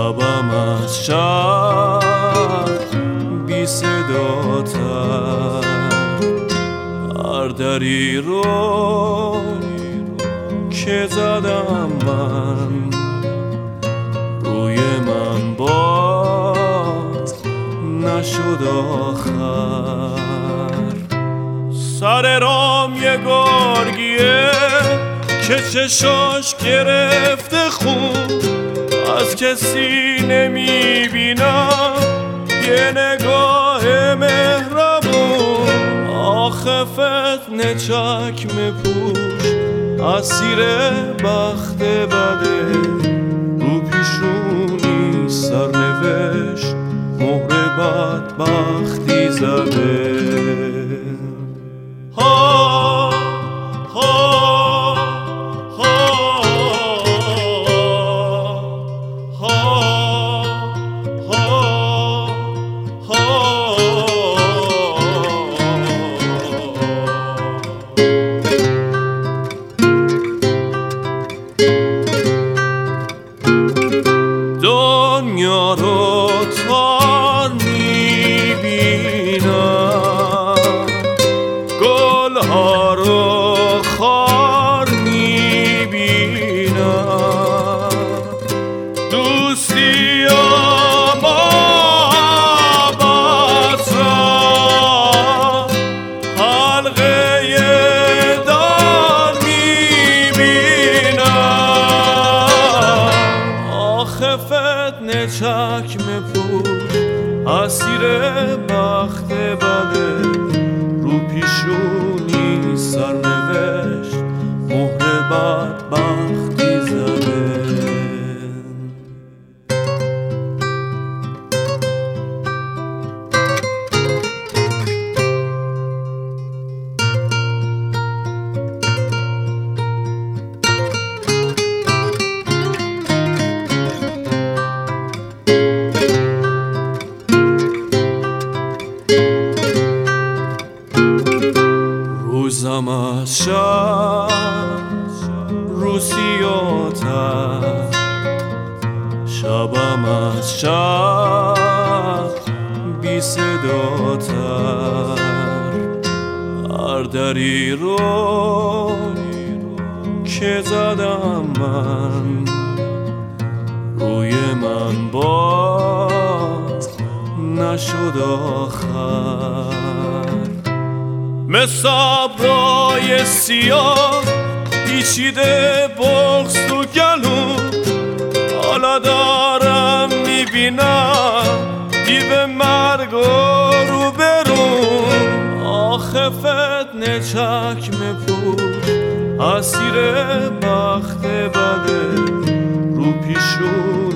شبم از شب بی صداتر، هر دری رو که زدم من روی من باز نشد آخر. سر رام یه گرگیه که چشاش گرفته خون، از کسی نمیبینم یه نگاه مهربون. آخه فتنه چکمه پوش اسیر بخت بده، رو پیشونی سرنوشت مهر بدبختی زده. دنیا رو تا میبینم، گلها رو خار میبینم، دوستی و محبت را حلقه دار میبینم. آخه فتنه چکمه پوش اسیر بخت بده، رو پیشونی سرنوشت مهر بدبختی زده. روزم از شب رو سیاتر، شبم از شب بی صداتر، هر دری رو که زدم من روی من باز نشد آخر. مثل ابرای سیاه پیچیده بغض تو گلوم، حالا دارم میبینم دیو مرگ و روبروم. آخه فتنه چکمه پوش اسیر بخت بده، رو پیشون